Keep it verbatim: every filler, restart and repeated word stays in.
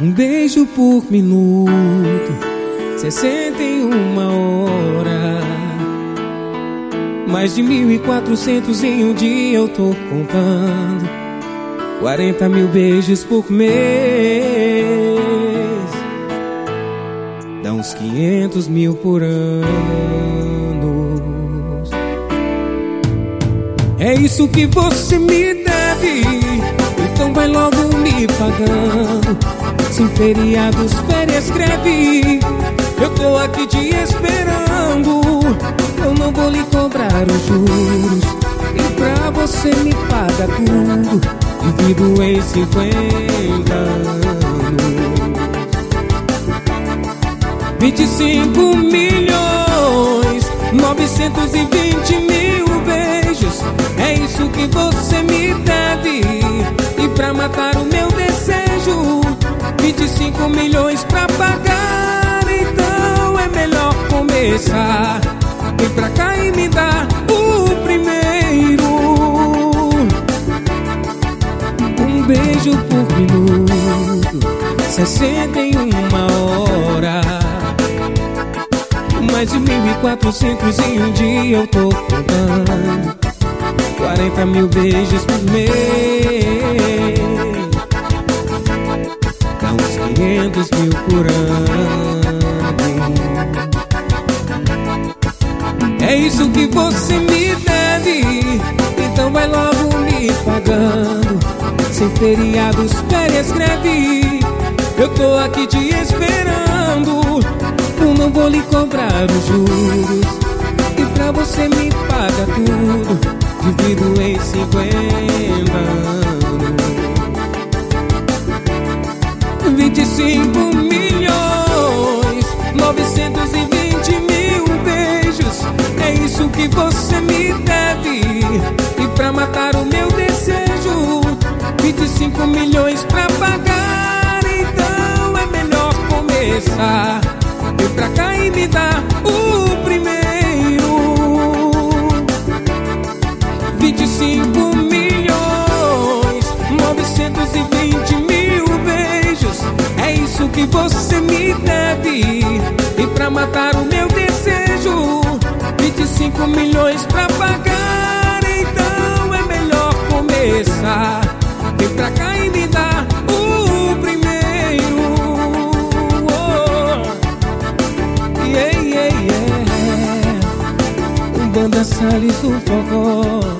Um beijo por minuto, sessenta em uma hora. Mais de mil e quatrocentos em um dia eu tô contando. Quarenta mil beijos por mês, dá uns quinhentos mil por ano. É isso que você me deve, então vai logo me pagando. Sem feriados, férias, greve, eu tô aqui te esperando. Eu não vou lhe cobrar os juros, e pra você me paga tudo, divido em cinquenta anos. Vinte e cinco milhões, novecentos e vinte mil beijos. É isso que você me deve, e pra matar o meu desejo, vinte e cinco milhões pra pagar. Então é melhor começar. Vem pra cá e me dá o primeiro. Um beijo por minuto, sessenta em uma hora. Mais de mil e quatrocentos em um dia eu tô contando. Quarenta mil beijos por mês, dá uns quinhentos mil por ano. É isso que você me deve, então vai logo me pagando. Sem feriados, férias, greve, eu tô aqui te esperando. Eu não vou lhe cobrar os juros, e pra você me paga tudo, divido em cinquenta anos. Vinte e cinco milhões, novecentos e vinte mil beijos. É isso que você me deve, e pra matar o meu desejo, vinte e cinco milhões pra pagar. Então é melhor começar. Vem pra cá e me dá o primeiro. Vinte e cinco milhões, novecentos e vinte mil beijos. É isso que você me deve, e pra matar o meu desejo, vinte e cinco milhões pra pagar. Então é melhor começar. Vem pra cá e me dá o primeiro. Oh, yeah, yeah, yeah. Um banda Salles do forró.